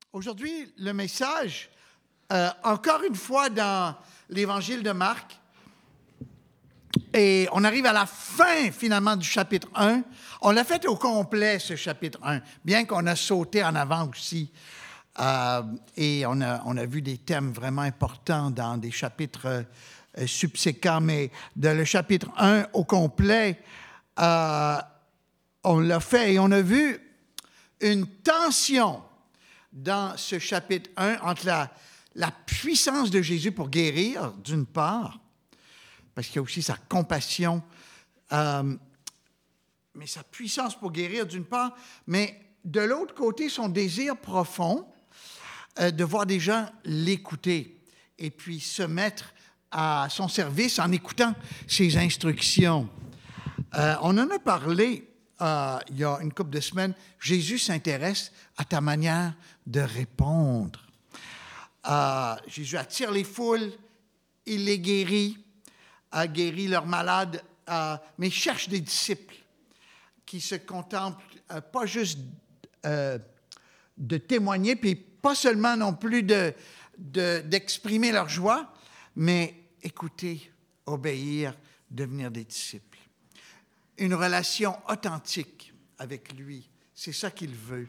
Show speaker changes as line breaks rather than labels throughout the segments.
Aujourd'hui, le message, encore une fois dans l'Évangile de Marc, et on arrive à la fin, finalement, du chapitre 1. On l'a fait au complet, ce chapitre 1, bien qu'on a sauté en avant aussi. Et on a vu des thèmes vraiment importants dans des chapitres subséquents, mais le chapitre 1 au complet, on l'a fait et on a vu une tension dans ce chapitre 1 entre la puissance de Jésus pour guérir, d'une part, parce qu'il y a aussi sa compassion, mais sa puissance pour guérir, d'une part, mais de l'autre côté, son désir profond de voir des gens l'écouter et puis se mettre à son service en écoutant ses instructions. On en a parlé il y a une couple de semaines. Jésus s'intéresse à ta manière de répondre. Jésus attire les foules, il les guérit, guérit leurs malades, mais cherche des disciples qui se contemplent pas juste de témoigner, puis pas seulement non plus d'exprimer leur joie, mais écouter, obéir, devenir des disciples. Une relation authentique avec lui, c'est ça qu'il veut.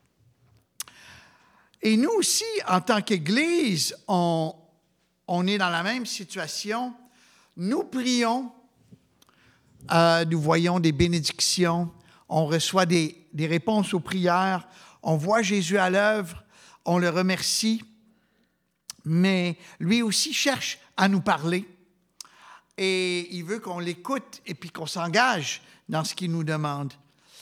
Et nous aussi, en tant qu'Église, on est dans la même situation. Nous prions, nous voyons des bénédictions, on reçoit des réponses aux prières, on voit Jésus à l'œuvre, on le remercie, mais lui aussi cherche à nous parler et il veut qu'on l'écoute et puis qu'on s'engage dans ce qu'il nous demande.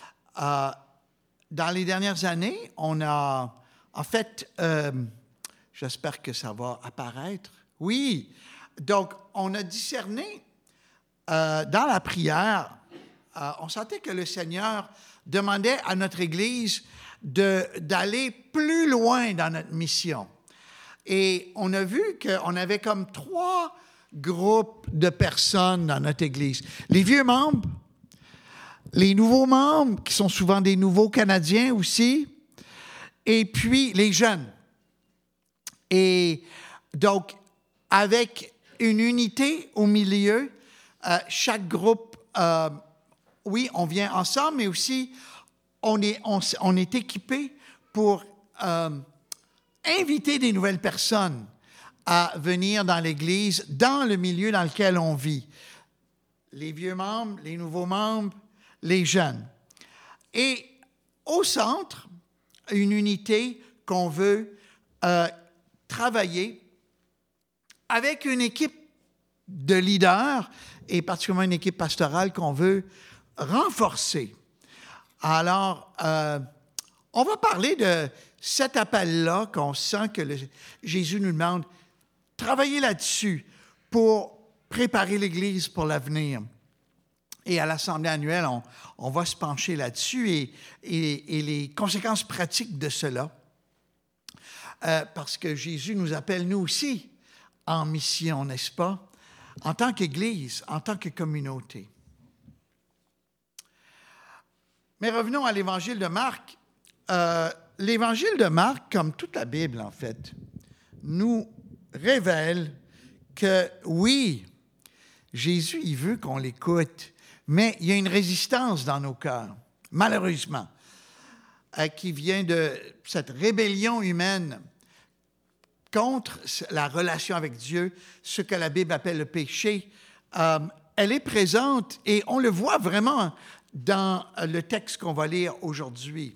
Dans les dernières années, on a, en fait, j'espère que ça va apparaître. Oui, donc on a discerné dans la prière, on sentait que le Seigneur demandait à notre Église d'aller plus loin dans notre mission. Et on a vu qu'on avait comme 3 groupes de personnes dans notre Église. Les vieux membres, les nouveaux membres, qui sont souvent des nouveaux Canadiens aussi, et puis les jeunes. Et donc, avec une unité au milieu, chaque groupe, oui, on vient ensemble, mais aussi on est équipé pour inviter des nouvelles personnes à venir dans l'Église, dans le milieu dans lequel on vit. Les vieux membres, les nouveaux membres, les jeunes. Et au centre, une unité qu'on veut travailler avec une équipe de leaders et particulièrement une équipe pastorale qu'on veut renforcer. Alors, on va parler de cet appel-là qu'on sent que Jésus nous demande, travailler là-dessus pour préparer l'Église pour l'avenir. Et à l'Assemblée annuelle, on va se pencher là-dessus et les conséquences pratiques de cela. Parce que Jésus nous appelle, nous aussi, en mission, n'est-ce pas? En tant qu'Église, en tant que communauté. Mais revenons à l'Évangile de Marc. L'Évangile de Marc, comme toute la Bible, en fait, nous révèle que, oui, Jésus, il veut qu'on l'écoute, mais il y a une résistance dans nos cœurs, malheureusement, qui vient de cette rébellion humaine contre la relation avec Dieu, ce que la Bible appelle le péché. Elle est présente et on le voit vraiment dans le texte qu'on va lire aujourd'hui.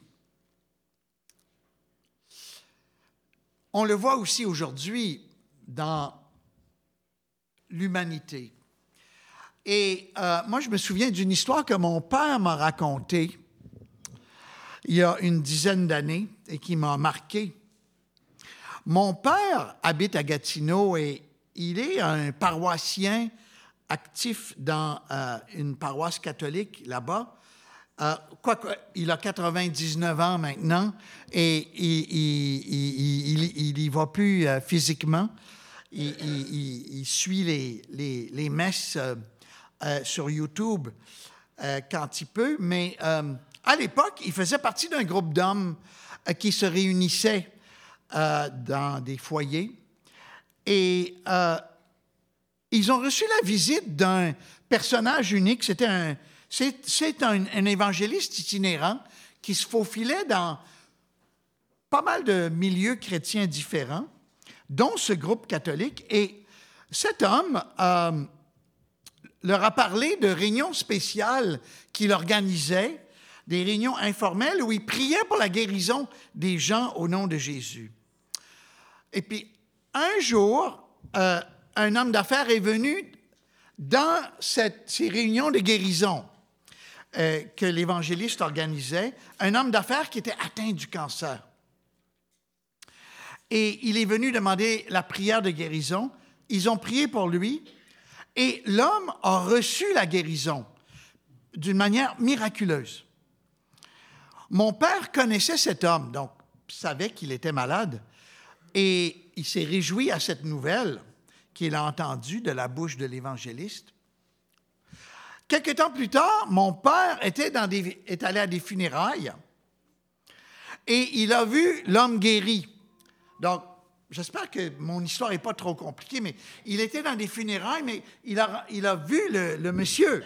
On le voit aussi aujourd'hui dans l'humanité. Et moi, je me souviens d'une histoire que mon père m'a racontée il y a une dizaine d'années et qui m'a marqué. Mon père habite à Gatineau et il est un paroissien actif dans une paroisse catholique là-bas. Il a 99 ans maintenant et il y va plus physiquement. Il suit les messes sur YouTube quand il peut, mais à l'époque, il faisait partie d'un groupe d'hommes qui se réunissaient dans des foyers. Et ils ont reçu la visite d'un personnage unique. C'est un évangéliste itinérant qui se faufilait dans pas mal de milieux chrétiens différents, dont ce groupe catholique. Et cet homme leur a parlé de réunions spéciales qu'il organisait, des réunions informelles où il priait pour la guérison des gens au nom de Jésus. Et puis, un jour, un homme d'affaires est venu dans ces réunions de guérison que l'évangéliste organisait, un homme d'affaires qui était atteint du cancer. Et il est venu demander la prière de guérison. Ils ont prié pour lui et l'homme a reçu la guérison d'une manière miraculeuse. Mon père connaissait cet homme, donc savait qu'il était malade et il s'est réjoui à cette nouvelle qu'il a entendue de la bouche de l'évangéliste. Quelque temps plus tard, mon père est allé à des funérailles et il a vu l'homme guéri. Donc, j'espère que mon histoire n'est pas trop compliquée, mais il était dans des funérailles, mais il a vu le monsieur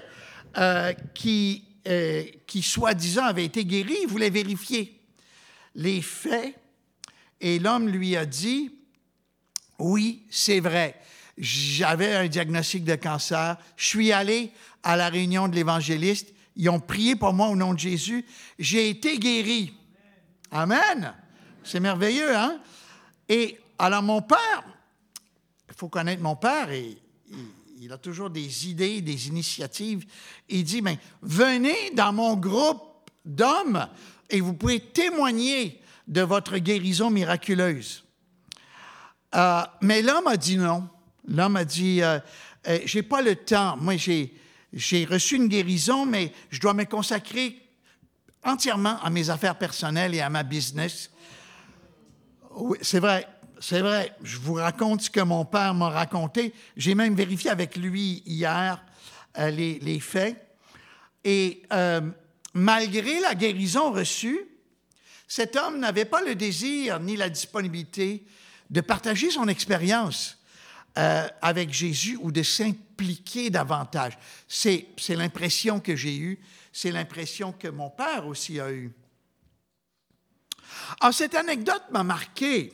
qui soi-disant avait été guéri. Il voulait vérifier les faits et l'homme lui a dit, « Oui, c'est vrai, j'avais un diagnostic de cancer, je suis allé à la réunion de l'évangéliste, ils ont prié pour moi au nom de Jésus, j'ai été guéri. » Amen! C'est merveilleux, hein? Et alors mon père, il faut connaître mon père, et il a toujours des idées, des initiatives. Il dit, bien, venez dans mon groupe d'hommes et vous pouvez témoigner de votre guérison miraculeuse. Mais l'homme a dit non. L'homme a dit, j'ai pas le temps. Moi, j'ai reçu une guérison, mais je dois me consacrer entièrement à mes affaires personnelles et à ma business. Oui, c'est vrai. Je vous raconte ce que mon père m'a raconté. J'ai même vérifié avec lui hier les faits. Et malgré la guérison reçue, cet homme n'avait pas le désir ni la disponibilité de partager son expérience avec Jésus ou de s'impliquer davantage. C'est l'impression que j'ai eue. C'est l'impression que mon père aussi a eue. Alors, cette anecdote m'a marqué.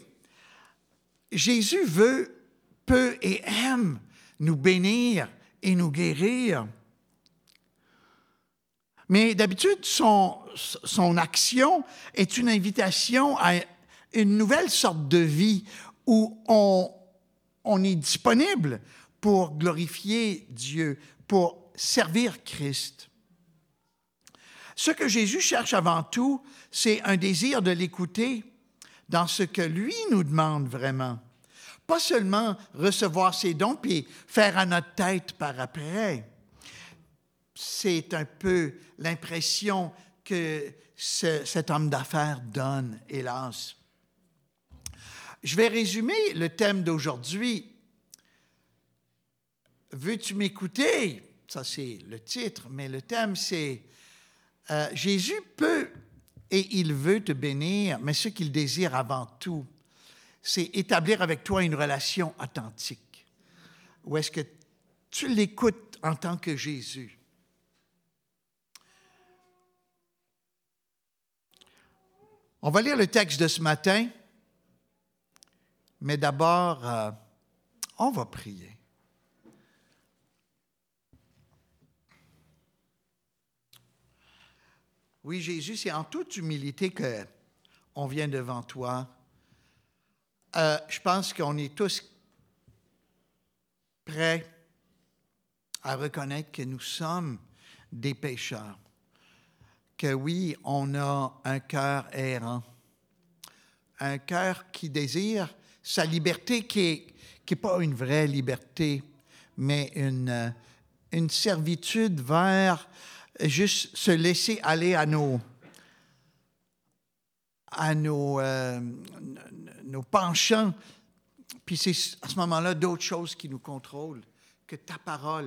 Jésus peut et aime nous bénir et nous guérir. Mais d'habitude, son action est une invitation à une nouvelle sorte de vie où on est disponible pour glorifier Dieu, pour servir Christ. Ce que Jésus cherche avant tout, c'est un désir de l'écouter dans ce que lui nous demande vraiment. Pas seulement recevoir ses dons puis faire à notre tête par après. C'est un peu l'impression que cet homme d'affaires donne, hélas. Je vais résumer le thème d'aujourd'hui. Veux-tu m'écouter? Ça, c'est le titre, mais le thème, c'est Jésus peut et il veut te bénir, mais ce qu'il désire avant tout, c'est établir avec toi une relation authentique. Où est-ce que tu l'écoutes en tant que Jésus? On va lire le texte de ce matin, mais d'abord, on va prier. Oui, Jésus, c'est en toute humilité qu'on vient devant toi. Je pense qu'on est tous prêts à reconnaître que nous sommes des pécheurs. Que oui, on a un cœur errant. Un cœur qui désire sa liberté, qui n'est pas une vraie liberté, mais une servitude vers juste se laisser aller à nos penchants. Puis c'est à ce moment-là d'autres choses qui nous contrôlent que ta parole.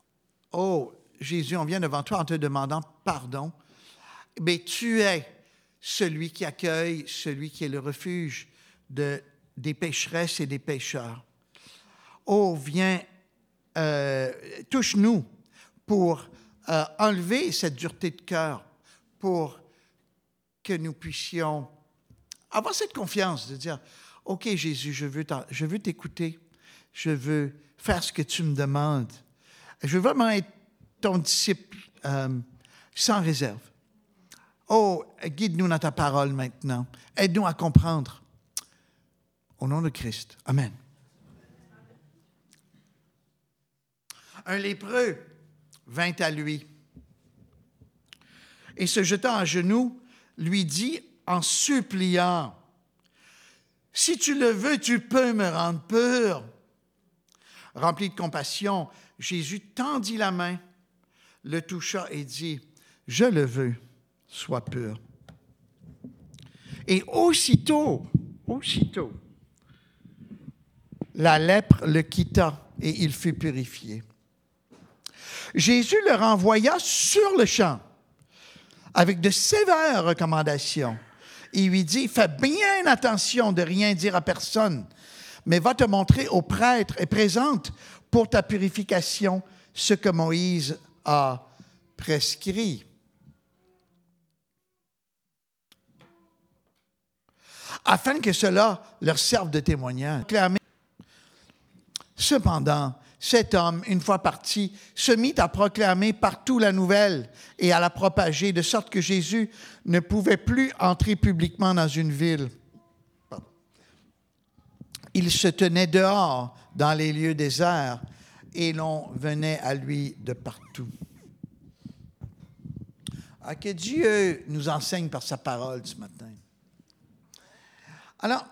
Oh, Jésus, on vient devant toi en te demandant pardon. Mais tu es celui qui accueille, celui qui est le refuge des pécheresses et des pécheurs. Oh, viens, touche-nous pour enlever cette dureté de cœur, pour que nous puissions avoir cette confiance de dire, « OK, Jésus, je veux t'écouter, je veux faire ce que tu me demandes. Je veux vraiment être ton disciple sans réserve. Oh, guide-nous dans ta parole maintenant. Aide-nous à comprendre. Au nom de Christ. Amen. » Un lépreux vint à lui et se jetant à genoux, lui dit en suppliant, « Si tu le veux, tu peux me rendre pur. » Rempli de compassion, Jésus tendit la main, le toucha et dit, « Je le veux, sois pur. » Et aussitôt, la lèpre le quitta et il fut purifié. Jésus le renvoya sur le champ avec de sévères recommandations. Il lui dit, « Fais bien attention de rien dire à personne, mais va te montrer au prêtre et présente pour ta purification ce que Moïse a prescrit. » Afin que cela leur serve de témoignage. Cependant, cet homme, une fois parti, se mit à proclamer partout la nouvelle et à la propager, de sorte que Jésus ne pouvait plus entrer publiquement dans une ville. Il se tenait dehors dans les lieux déserts et l'on venait à lui de partout. Que Dieu nous enseigne par sa parole ce matin. Alors,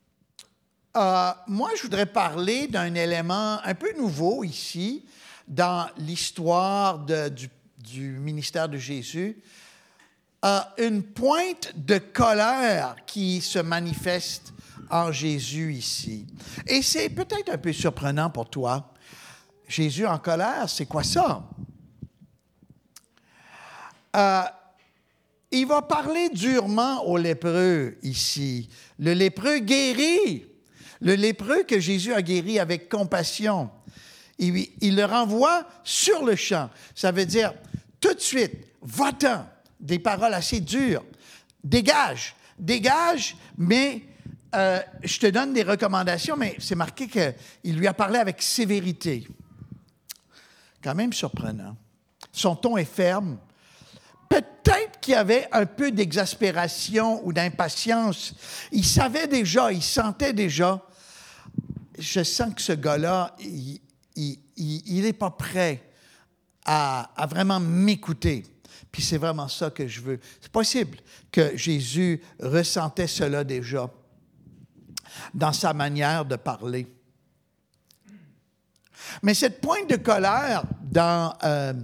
moi, je voudrais parler d'un élément un peu nouveau ici dans l'histoire du ministère de Jésus. Une pointe de colère qui se manifeste en Jésus ici. Et c'est peut-être un peu surprenant pour toi. Jésus en colère, c'est quoi ça? Il va parler durement au lépreux ici. Le lépreux guéri. Le lépreux que Jésus a guéri avec compassion. Il le renvoie sur le champ. Ça veut dire, tout de suite, va-t'en. Des paroles assez dures. Dégage, mais je te donne des recommandations, mais c'est marqué qu'il lui a parlé avec sévérité. Quand même surprenant. Son ton est ferme. Peut-être qu'il y avait un peu d'exaspération ou d'impatience. Il savait déjà, il sentait déjà. Je sens que ce gars-là, il n'est pas prêt à vraiment m'écouter. Puis c'est vraiment ça que je veux. C'est possible que Jésus ressentait cela déjà dans sa manière de parler. Mais cette pointe de colère dans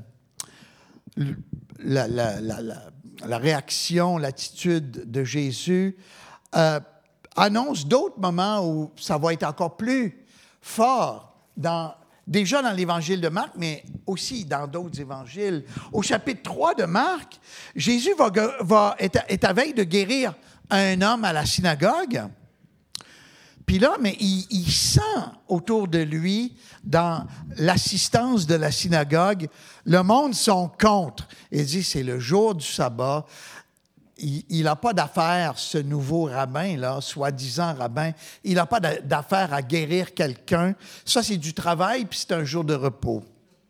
la réaction, l'attitude de Jésus annonce d'autres moments où ça va être encore plus fort, déjà dans l'évangile de Marc, mais aussi dans d'autres évangiles. Au chapitre 3 de Marc, Jésus est à veille de guérir un homme à la synagogue. Puis là, mais il sent autour de lui, dans l'assistance de la synagogue, le monde sont contre. Il dit, c'est le jour du sabbat. Il n'a pas d'affaire, ce nouveau rabbin-là, soi-disant rabbin, il n'a pas d'affaire à guérir quelqu'un. Ça, c'est du travail, puis c'est un jour de repos.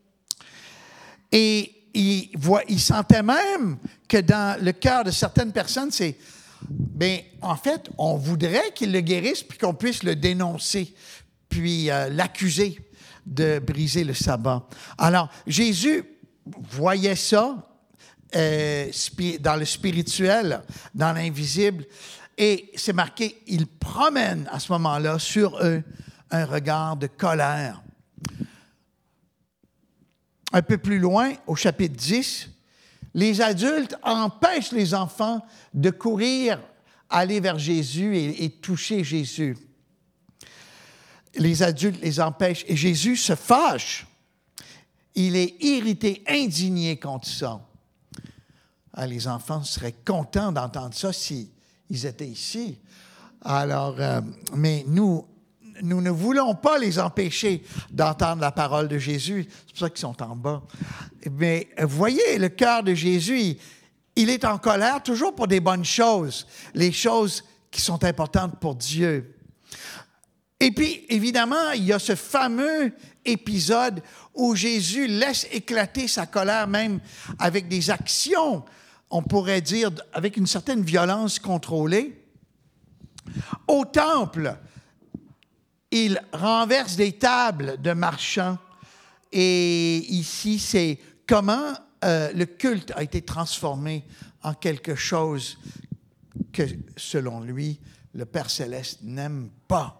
Et il sentait même que dans le cœur de certaines personnes, c'est... Bien, en fait, on voudrait qu'il le guérisse puis qu'on puisse le dénoncer, puis l'accuser de briser le sabbat. Alors, Jésus voyait ça dans le spirituel, dans l'invisible, et c'est marqué, il promène à ce moment-là sur eux un regard de colère. Un peu plus loin, au chapitre 10, les adultes empêchent les enfants de courir, aller vers Jésus et toucher Jésus. Les adultes les empêchent et Jésus se fâche. Il est irrité, indigné contre ça. Ah, les enfants seraient contents d'entendre ça s'ils étaient ici. Alors, mais nous ne voulons pas les empêcher d'entendre la parole de Jésus. C'est pour ça qu'ils sont en bas. Mais voyez, le cœur de Jésus, il est en colère toujours pour des bonnes choses, les choses qui sont importantes pour Dieu. Et puis, évidemment, il y a ce fameux épisode où Jésus laisse éclater sa colère même avec des actions, on pourrait dire, avec une certaine violence contrôlée. Au temple, il renverse des tables de marchands. Et ici, c'est comment le culte a été transformé en quelque chose que, selon lui, le Père Céleste n'aime pas.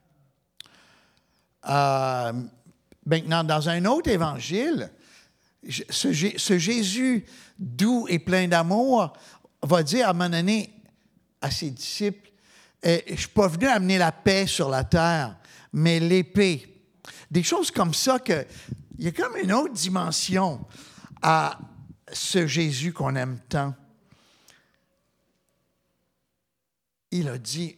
Maintenant, dans un autre évangile, ce Jésus doux et plein d'amour va dire à un moment donné à ses disciples, « Je ne suis pas venu amener la paix sur la terre, mais l'épée. » Des choses comme ça, il y a comme une autre dimension à ce Jésus qu'on aime tant. Il a dit,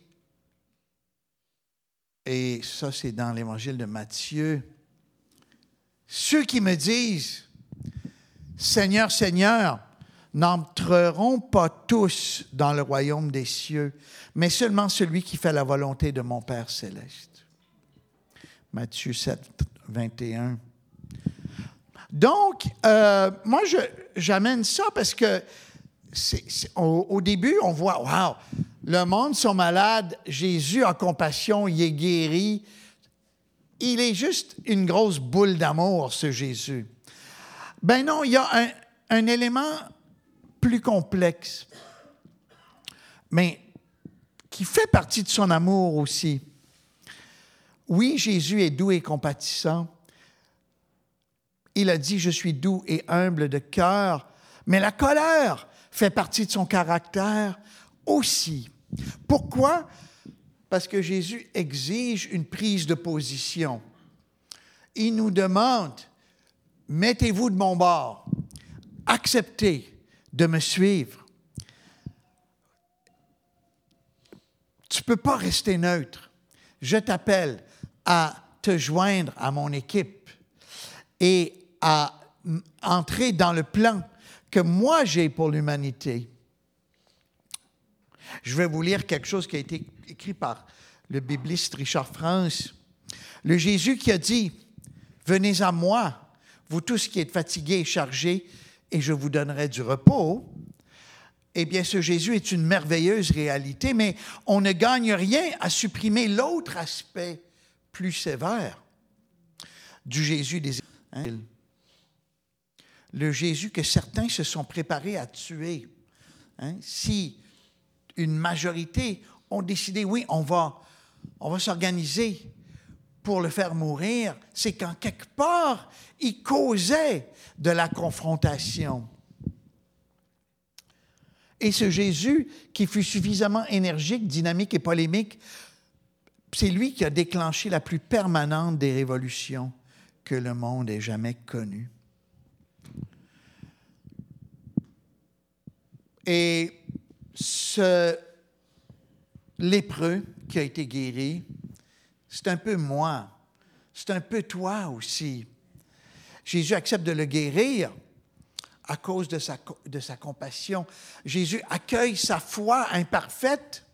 et ça c'est dans l'évangile de Matthieu, « Ceux qui me disent, Seigneur, Seigneur, n'entreront pas tous dans le royaume des cieux, mais seulement celui qui fait la volonté de mon Père céleste. » Matthieu 7, 21. Donc, moi, j'amène ça parce que au début, on voit, wow, le monde sont malades, Jésus a compassion, il est guéri. Il est juste une grosse boule d'amour, ce Jésus. Ben non, il y a un élément plus complexe, mais qui fait partie de son amour aussi. Oui, Jésus est doux et compatissant. Il a dit, « Je suis doux et humble de cœur », mais la colère fait partie de son caractère aussi. Pourquoi? Parce que Jésus exige une prise de position. Il nous demande, « Mettez-vous de mon bord, acceptez de me suivre. » Tu ne peux pas rester neutre. Je t'appelle à te joindre à mon équipe et à entrer dans le plan que moi j'ai pour l'humanité. Je vais vous lire quelque chose qui a été écrit par le bibliste Richard France. Le Jésus qui a dit, « Venez à moi, vous tous qui êtes fatigués et chargés, et je vous donnerai du repos. » Eh bien, ce Jésus est une merveilleuse réalité, mais on ne gagne rien à supprimer l'autre aspect plus sévère du Jésus des évangiles. Le Jésus que certains se sont préparés à tuer. Si une majorité ont décidé, oui, on va s'organiser pour le faire mourir, c'est qu'en quelque part, il causait de la confrontation. Et ce Jésus, qui fut suffisamment énergique, dynamique et polémique, c'est lui qui a déclenché la plus permanente des révolutions que le monde ait jamais connues. Et ce lépreux qui a été guéri, c'est un peu moi, c'est un peu toi aussi. Jésus accepte de le guérir à cause de sa compassion. Jésus accueille sa foi imparfaite,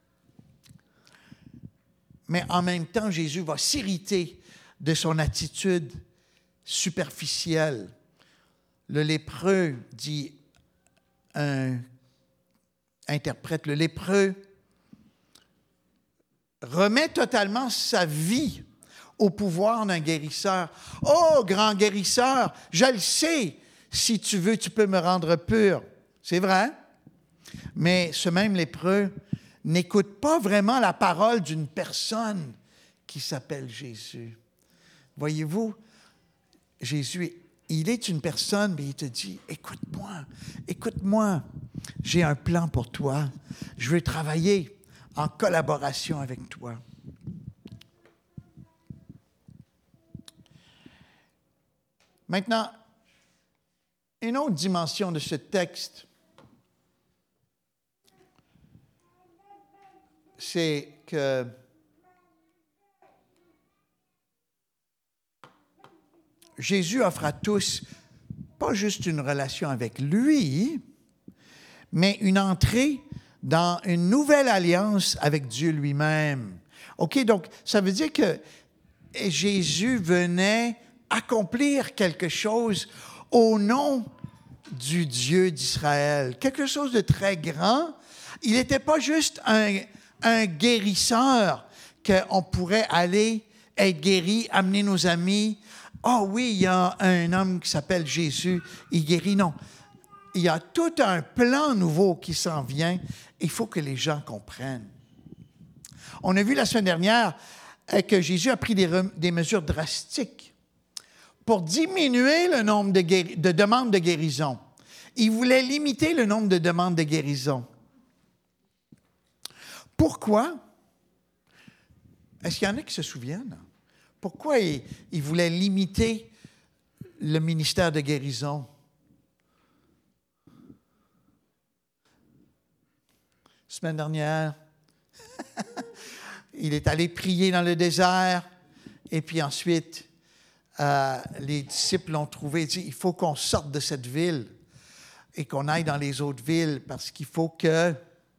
mais en même temps, Jésus va s'irriter de son attitude superficielle. Le lépreux, dit un interprète, le lépreux remet totalement sa vie au pouvoir d'un guérisseur. « Oh, grand guérisseur, je le sais, si tu veux, tu peux me rendre pur. » C'est vrai, mais ce même lépreux n'écoute pas vraiment la parole d'une personne qui s'appelle Jésus. Voyez-vous, Jésus, il est une personne, mais il te dit, écoute-moi, j'ai un plan pour toi, je veux travailler en collaboration avec toi. Maintenant, une autre dimension de ce texte, c'est que Jésus offre à tous pas juste une relation avec lui, mais une entrée dans une nouvelle alliance avec Dieu lui-même. OK, donc ça veut dire que Jésus venait accomplir quelque chose au nom du Dieu d'Israël, quelque chose de très grand. Il n'était pas juste un guérisseur qu'on pourrait aller être guéri, amener nos amis. Oh oui, il y a un homme qui s'appelle Jésus, il guérit. Non, il y a tout un plan nouveau qui s'en vient. Il faut que les gens comprennent. On a vu la semaine dernière que Jésus a pris des mesures drastiques pour diminuer le nombre de demandes de guérison. Il voulait limiter le nombre de demandes de guérison. Pourquoi? Est-ce qu'il y en a qui se souviennent? Pourquoi il voulait limiter le ministère de guérison? Semaine dernière, il est allé prier dans le désert et puis ensuite, les disciples l'ont trouvé et dit, il faut qu'on sorte de cette ville et qu'on aille dans les autres villes parce qu'il faut que...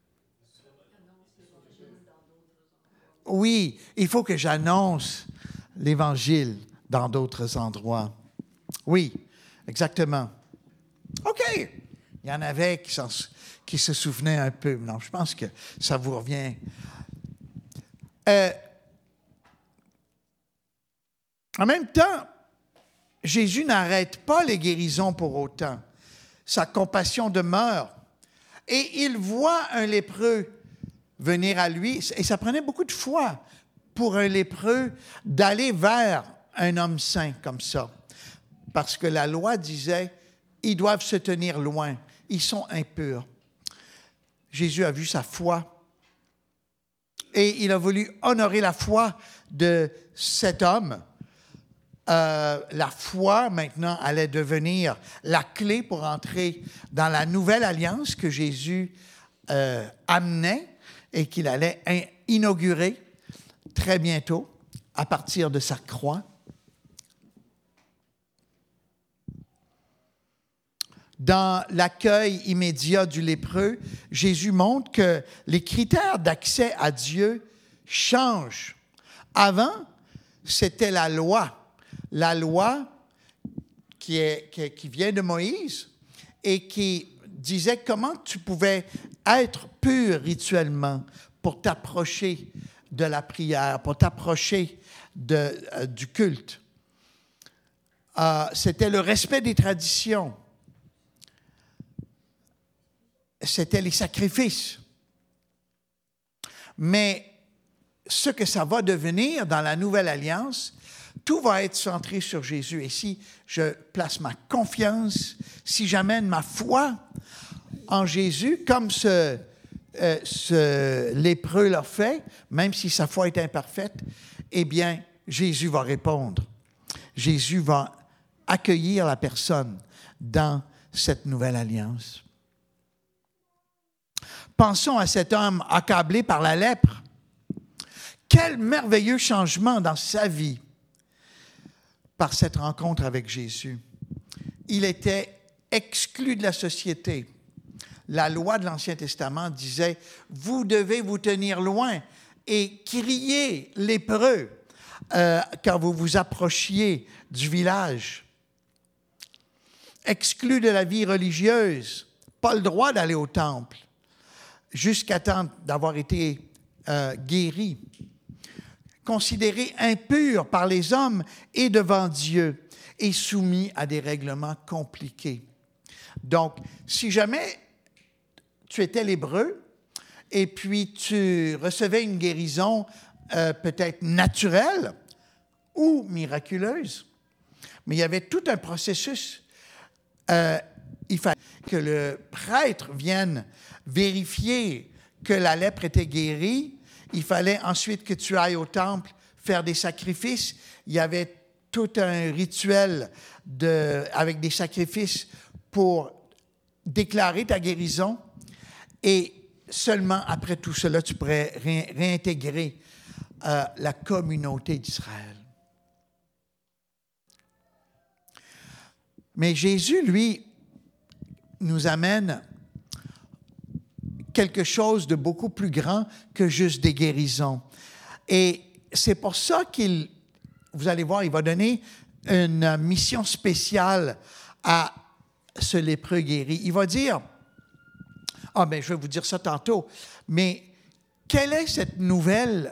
Oui, il faut que j'annonce l'Évangile dans d'autres endroits. Oui, exactement. OK. Il y en avait qui se souvenaient un peu. Non, je pense que ça vous revient. En même temps, Jésus n'arrête pas les guérisons pour autant. Sa compassion demeure. Et il voit un lépreux venir à lui. Et ça prenait beaucoup de foi pour un lépreux d'aller vers un homme saint comme ça. Parce que la loi disait, ils doivent se tenir loin. Ils sont impurs. Jésus a vu sa foi. Et il a voulu honorer la foi de cet homme. La foi, maintenant, allait devenir la clé pour entrer dans la nouvelle alliance que Jésus amenait et qu'il allait inaugurer très bientôt à partir de sa croix. Dans l'accueil immédiat du lépreux, Jésus montre que les critères d'accès à Dieu changent. Avant, c'était la loi qui vient de Moïse et qui disait comment tu pouvais être pur rituellement pour t'approcher de la prière, pour t'approcher du culte. C'était le respect des traditions. C'était les sacrifices. Mais ce que ça va devenir dans la nouvelle alliance, tout va être centré sur Jésus. Et si je place ma confiance, si j'amène ma foi en Jésus, comme ce lépreux l'a fait, même si sa foi est imparfaite, eh bien, Jésus va répondre. Jésus va accueillir la personne dans cette nouvelle alliance. Pensons à cet homme accablé par la lèpre. Quel merveilleux changement dans sa vie par cette rencontre avec Jésus. Il était exclu de la société. La loi de l'Ancien Testament disait, vous devez vous tenir loin et crier lépreux quand vous vous approchiez du village. Exclu de la vie religieuse, pas le droit d'aller au temple, jusqu'à temps d'avoir été guéri. Considéré impur par les hommes et devant Dieu, et soumis à des règlements compliqués. Donc, si jamais tu étais lépreux et puis tu recevais une guérison peut-être naturelle ou miraculeuse, mais il y avait tout un processus. Il fallait que le prêtre vienne vérifier que la lèpre était guérie. Il fallait ensuite que tu ailles au temple faire des sacrifices. Il y avait tout un rituel avec des sacrifices pour déclarer ta guérison. Et seulement après tout cela, tu pourrais réintégrer la communauté d'Israël. Mais Jésus, lui, nous amène quelque chose de beaucoup plus grand que juste des guérisons. Et c'est pour ça vous allez voir, il va donner une mission spéciale à ce lépreux guéri. Il va dire, je vais vous dire ça tantôt, mais quelle est cette nouvelle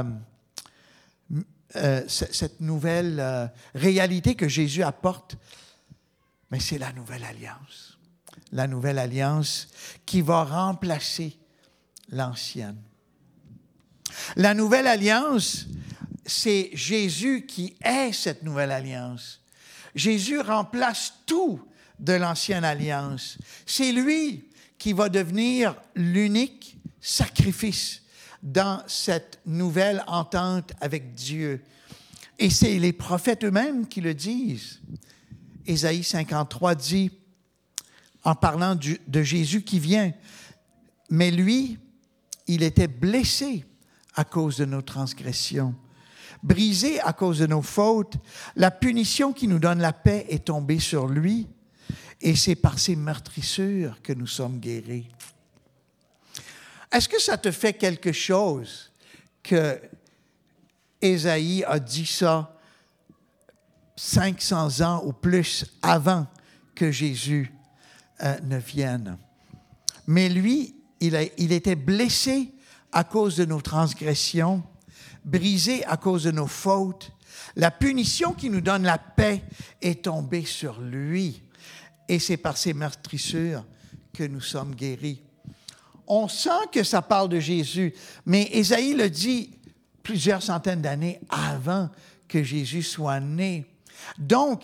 réalité que Jésus apporte? Mais c'est la nouvelle alliance. La nouvelle alliance qui va remplacer l'ancienne. La nouvelle alliance, c'est Jésus qui est cette nouvelle alliance. Jésus remplace tout de l'ancienne alliance. C'est lui qui va devenir l'unique sacrifice dans cette nouvelle entente avec Dieu. Et c'est les prophètes eux-mêmes qui le disent. Ésaïe 53 dit, en parlant de Jésus qui vient, « Mais lui, il était blessé à cause de nos transgressions, brisé à cause de nos fautes. La punition qui nous donne la paix est tombée sur lui, et c'est par ses meurtrissures que nous sommes guéris. » Est-ce que ça te fait quelque chose que Ésaïe a dit ça 500 ans ou plus avant que Jésus ne vienne? Mais lui, il était blessé à cause de nos transgressions, brisé à cause de nos fautes. La punition qui nous donne la paix est tombée sur lui. Et c'est par ses meurtrissures que nous sommes guéris. On sent que ça parle de Jésus, mais Ésaïe le dit plusieurs centaines d'années avant que Jésus soit né. Donc,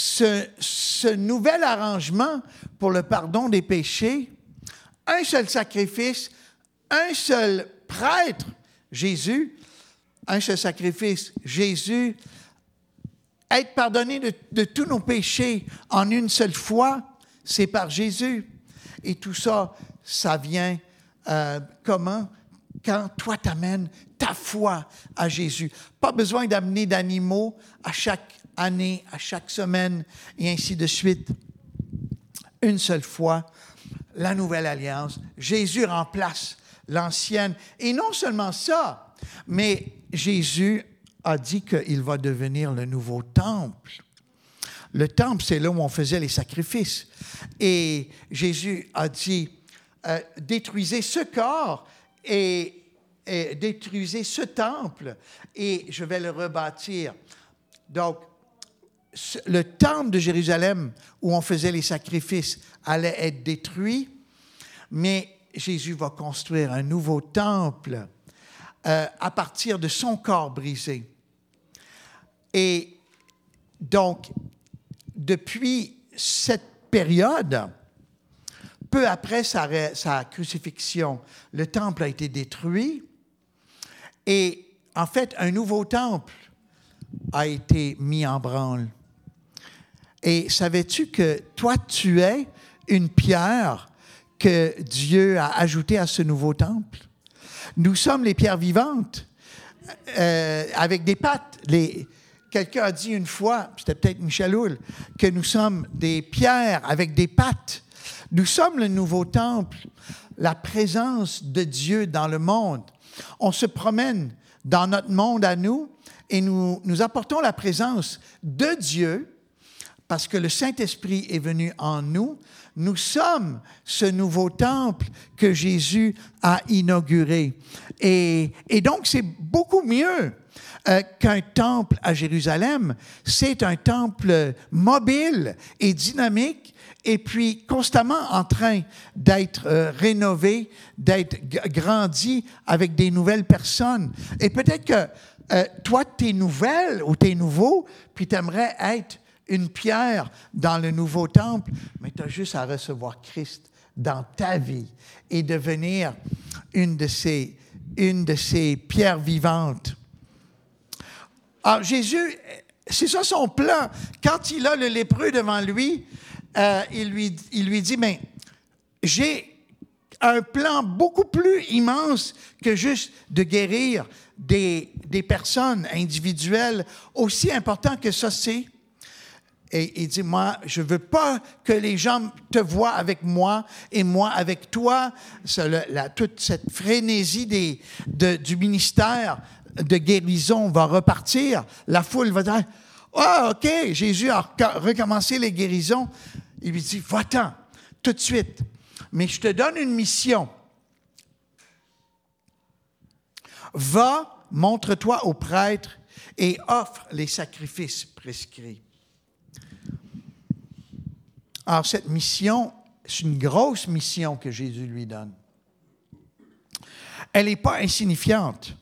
ce nouvel arrangement pour le pardon des péchés, un seul sacrifice, un seul prêtre, Jésus, un seul sacrifice, Jésus, être pardonné de tous nos péchés en une seule fois, c'est par Jésus. Et tout ça, ça vient comment? Quand toi t'amènes ta foi à Jésus. Pas besoin d'amener d'animaux à chaque année, à chaque semaine, et ainsi de suite. Une seule fois, la nouvelle alliance. Jésus remplace l'ancienne. Et non seulement ça, mais Jésus a dit qu'il va devenir le nouveau temple. Le temple, c'est là où on faisait les sacrifices. Et Jésus a dit, détruisez ce corps et détruisez ce temple et je vais le rebâtir. Donc, le temple de Jérusalem où on faisait les sacrifices allait être détruit, mais Jésus va construire un nouveau temple à partir de son corps brisé. Et donc, depuis cette période, peu après sa crucifixion, le temple a été détruit et en fait, un nouveau temple a été mis en branle. Et savais-tu que toi, tu es une pierre que Dieu a ajoutée à ce nouveau temple? Nous sommes les pierres vivantes avec des pattes. Quelqu'un a dit une fois, c'était peut-être Michel Houle, que nous sommes des pierres avec des pattes. Nous sommes le nouveau temple, la présence de Dieu dans le monde. On se promène dans notre monde à nous et nous apportons la présence de Dieu parce que le Saint-Esprit est venu en nous. Nous sommes ce nouveau temple que Jésus a inauguré. Et donc, c'est beaucoup mieux qu'un temple à Jérusalem. C'est un temple mobile et dynamique et puis constamment en train d'être rénové, d'être grandi avec des nouvelles personnes. Et peut-être que toi, tu es nouvelle ou tu es nouveau, puis tu aimerais être une pierre dans le nouveau temple, mais tu as juste à recevoir Christ dans ta vie et devenir une de ces pierres vivantes. Alors Jésus, c'est ça son plan. Quand il a le lépreux devant lui, il lui dit, mais j'ai un plan beaucoup plus immense que juste de guérir des personnes individuelles, aussi important que ça c'est. Et il dit, moi, je ne veux pas que les gens te voient avec moi et moi avec toi. Toute cette frénésie du ministère de guérison va repartir. La foule va dire, « Ah, OK, Jésus a recommencé les guérisons. » Il lui dit, « Va-t'en, tout de suite. Mais je te donne une mission. Va, montre-toi au prêtre et offre les sacrifices prescrits. » Alors, cette mission, c'est une grosse mission que Jésus lui donne. Elle n'est pas insignifiante.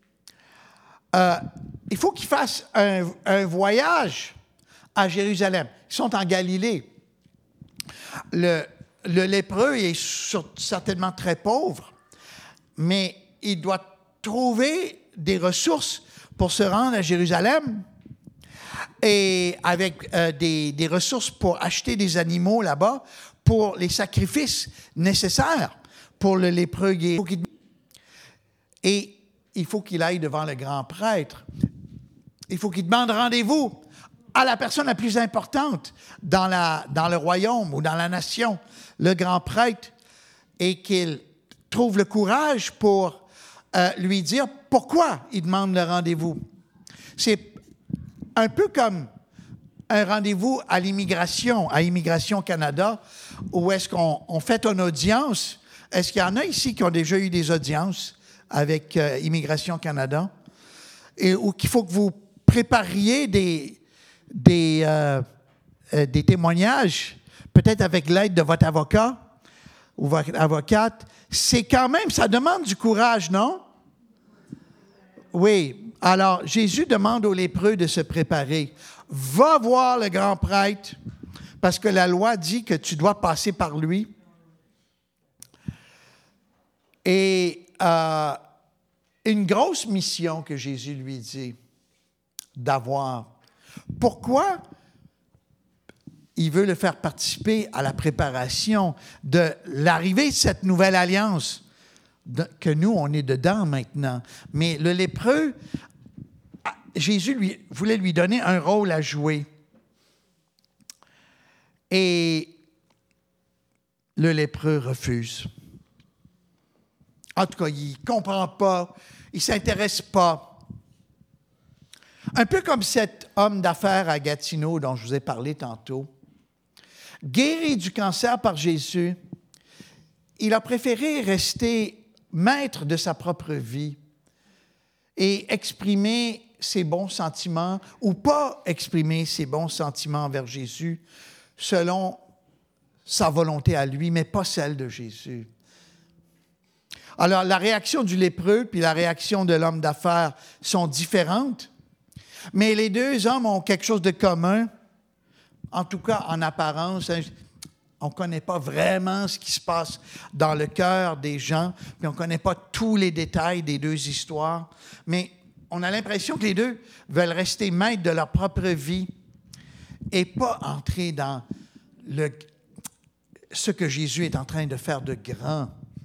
Il faut qu'il fasse un voyage à Jérusalem. Ils sont en Galilée. Le lépreux est certainement très pauvre, mais il doit trouver des ressources pour se rendre à Jérusalem et avec des ressources pour acheter des animaux là-bas pour les sacrifices nécessaires pour le lépreux guéri. Et il faut qu'il aille devant le grand prêtre. Il faut qu'il demande rendez-vous à la personne la plus importante dans le royaume ou dans la nation, le grand prêtre, et qu'il trouve le courage pour lui dire pourquoi il demande le rendez-vous. C'est un peu comme un rendez-vous à l'immigration, à Immigration Canada, où est-ce qu'on fait une audience. Est-ce qu'il y en a ici qui ont déjà eu des audiences avec Immigration Canada? Et où il faut que vous prépariez des témoignages, peut-être avec l'aide de votre avocat ou votre avocate. C'est quand même, ça demande du courage, non? Oui. Alors, Jésus demande aux lépreux de se préparer. Va voir le grand prêtre, parce que la loi dit que tu dois passer par lui. Et une grosse mission que Jésus lui dit d'avoir. Pourquoi il veut le faire participer à la préparation de l'arrivée de cette nouvelle alliance que nous, on est dedans maintenant. Mais le lépreux, Jésus voulait lui donner un rôle à jouer. Et le lépreux refuse. En tout cas, il ne comprend pas, il ne s'intéresse pas. Un peu comme cet homme d'affaires à Gatineau dont je vous ai parlé tantôt. Guéri du cancer par Jésus, il a préféré rester maître de sa propre vie et exprimer ses bons sentiments ou pas exprimer ses bons sentiments envers Jésus selon sa volonté à lui, mais pas celle de Jésus. Alors, la réaction du lépreux puis la réaction de l'homme d'affaires sont différentes, mais les deux hommes ont quelque chose de commun, en tout cas en apparence. On ne connaît pas vraiment ce qui se passe dans le cœur des gens, puis on ne connaît pas tous les détails des deux histoires, mais on a l'impression que les deux veulent rester maîtres de leur propre vie et pas entrer dans ce que Jésus est en train de faire de grand.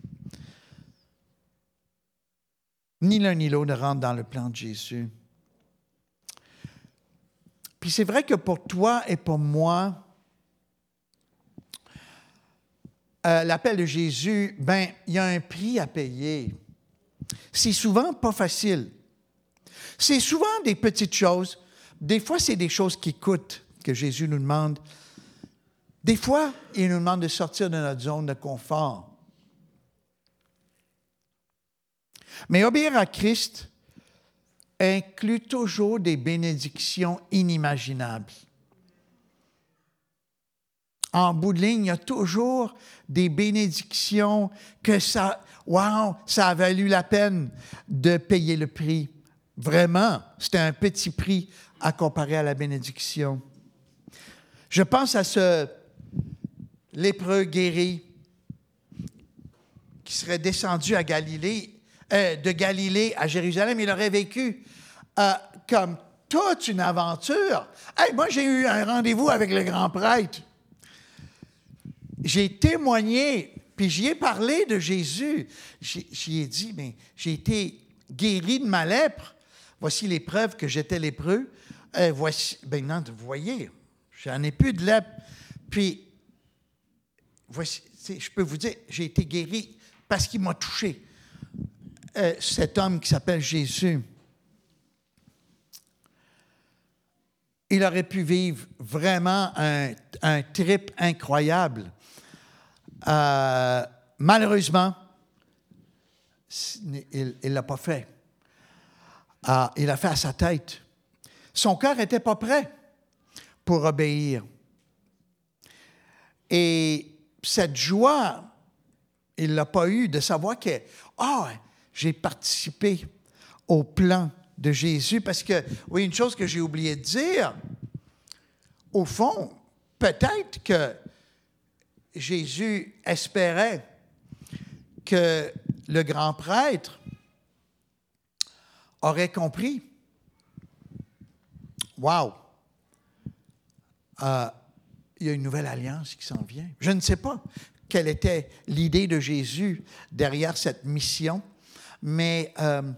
Ni l'un ni l'autre ne rentre dans le plan de Jésus. Puis c'est vrai que pour toi et pour moi, l'appel de Jésus, il y a un prix à payer. C'est souvent pas facile. C'est souvent des petites choses. Des fois, c'est des choses qui coûtent que Jésus nous demande. Des fois, il nous demande de sortir de notre zone de confort. Mais obéir à Christ inclut toujours des bénédictions inimaginables. En bout de ligne, il y a toujours des bénédictions que ça a valu la peine de payer le prix. Vraiment, c'était un petit prix à comparer à la bénédiction. Je pense à ce lépreux guéri qui serait descendu à de Galilée à Jérusalem. Il aurait vécu comme toute une aventure. Hey, moi, j'ai eu un rendez-vous avec le grand prêtre. J'ai témoigné Puis j'y ai parlé de Jésus. J'y ai dit, mais j'ai été guéri de ma lèpre. Voici les preuves que j'étais lépreux. Voici, maintenant, vous voyez, j'en ai plus de lèpre. Puis, voici, je peux vous dire, j'ai été guéri parce qu'il m'a touché. Cet homme qui s'appelle Jésus, il aurait pu vivre vraiment un trip incroyable. Malheureusement, il ne l'a pas fait. Il a fait à sa tête. Son cœur n'était pas prêt pour obéir. Et cette joie, il ne l'a pas eue de savoir que, j'ai participé au plan de Jésus. Parce que, oui, une chose que j'ai oublié de dire, au fond, peut-être que Jésus espérait que le grand prêtre aurait compris. Wow! Il y a une nouvelle alliance qui s'en vient. Je ne sais pas quelle était l'idée de Jésus derrière cette mission, mais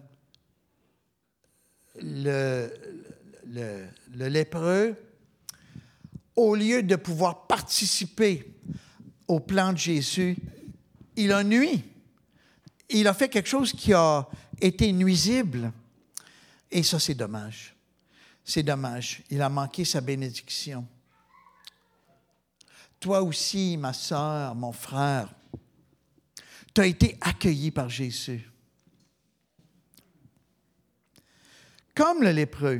le lépreux, au lieu de pouvoir participer au plan de Jésus, il a nui. Il a fait quelque chose qui a été nuisible. Et ça, c'est dommage. C'est dommage. Il a manqué sa bénédiction. Toi aussi, ma sœur, mon frère, tu as été accueilli par Jésus. Comme le lépreux,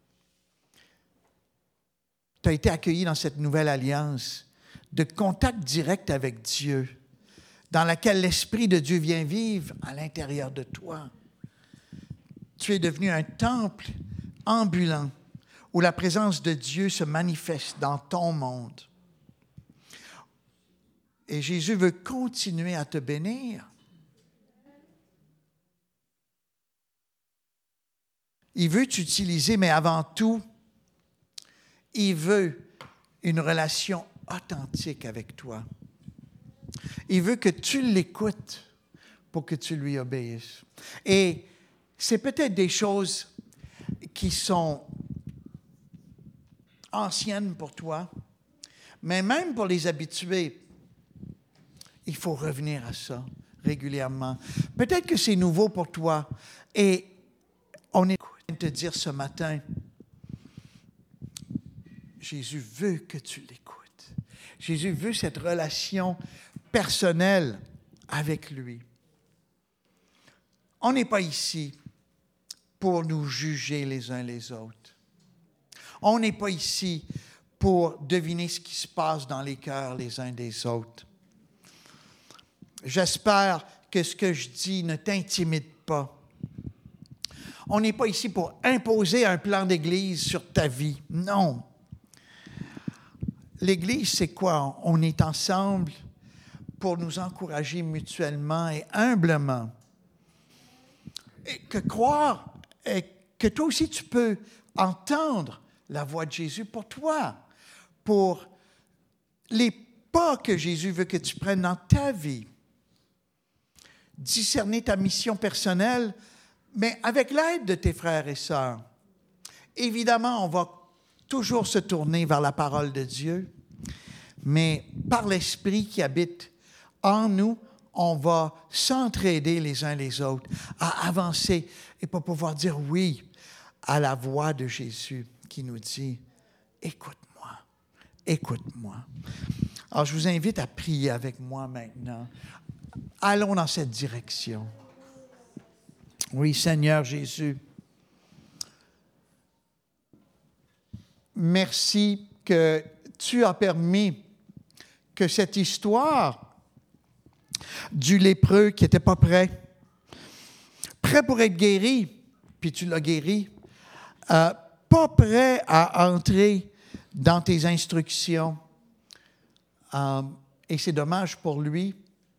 tu as été accueilli dans cette nouvelle alliance de contact direct avec Dieu, dans laquelle l'Esprit de Dieu vient vivre à l'intérieur de toi. Tu es devenu un temple ambulant où la présence de Dieu se manifeste dans ton monde. Et Jésus veut continuer à te bénir. Il veut t'utiliser, mais avant tout, il veut une relation authentique avec toi. Il veut que tu l'écoutes pour que tu lui obéisses. Et c'est peut-être des choses qui sont anciennes pour toi, mais même pour les habitués, il faut revenir à ça régulièrement. Peut-être que c'est nouveau pour toi et on est en train de te dire ce matin, Jésus veut que tu l'écoutes. Jésus veut cette relation personnelle avec lui. On n'est pas ici pour nous juger les uns les autres. On n'est pas ici pour deviner ce qui se passe dans les cœurs les uns des autres. J'espère que ce que je dis ne t'intimide pas. On n'est pas ici pour imposer un plan d'Église sur ta vie. Non. L'Église, c'est quoi? On est ensemble pour nous encourager mutuellement et humblement. Et que croire que toi aussi tu peux entendre la voix de Jésus pour toi, pour les pas que Jésus veut que tu prennes dans ta vie. Discerner ta mission personnelle, mais avec l'aide de tes frères et sœurs. Évidemment, on va toujours se tourner vers la parole de Dieu, mais par l'Esprit qui habite en nous, on va s'entraider les uns les autres à avancer et pour pouvoir dire oui à la voix de Jésus qui nous dit « Écoute-moi, écoute-moi ». Alors, je vous invite à prier avec moi maintenant. Allons dans cette direction. Oui, Seigneur Jésus, merci que tu as permis que cette histoire du lépreux qui n'était pas prêt pour être guéri, puis tu l'as guéri, pas prêt à entrer dans tes instructions. Et c'est dommage pour lui.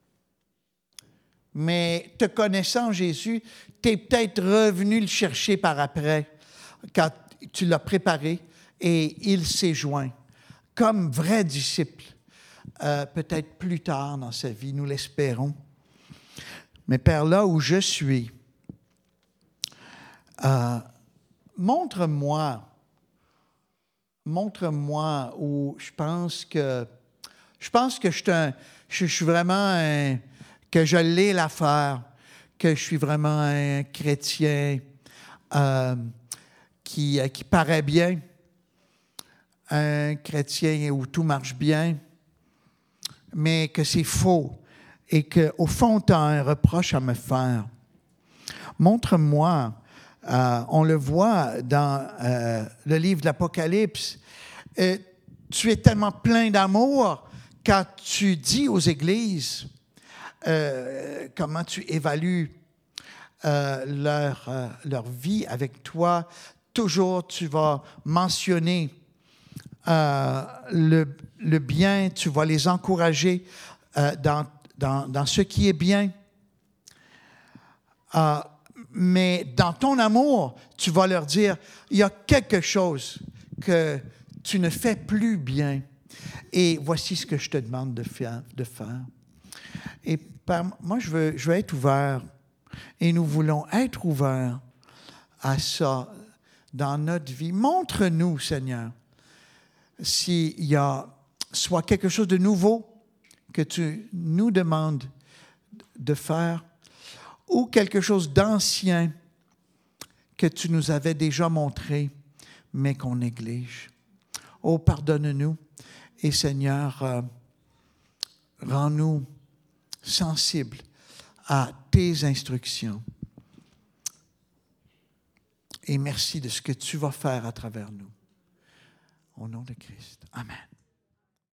Mais te connaissant, Jésus, tu es peut-être revenu le chercher par après, quand tu l'as préparé, et il s'est joint comme vrai disciple peut-être plus tard dans sa vie, nous l'espérons. Mais Père, là où je suis, montre-moi où je pense que je suis vraiment que je l'ai l'affaire, que je suis vraiment un chrétien qui paraît bien, un chrétien où tout marche bien, mais que c'est faux et qu'au fond, tu as un reproche à me faire. Montre-moi, on le voit dans le livre de l'Apocalypse, tu es tellement plein d'amour quand tu dis aux églises comment tu évalues leur vie avec toi. Toujours, tu vas mentionner le bien, tu vas les encourager dans ce qui est bien. Mais dans ton amour, tu vas leur dire, il y a quelque chose que tu ne fais plus bien. Et voici ce que je te demande de faire. Et moi, je veux être ouvert. Et nous voulons être ouverts à ça dans notre vie. Montre-nous, Seigneur, s'il y a soit quelque chose de nouveau que tu nous demandes de faire, ou quelque chose d'ancien que tu nous avais déjà montré, mais qu'on néglige. Oh, pardonne-nous. Et Seigneur, rends-nous sensibles à tes instructions. Et merci de ce que tu vas faire à travers nous. Au nom de Christ. Amen.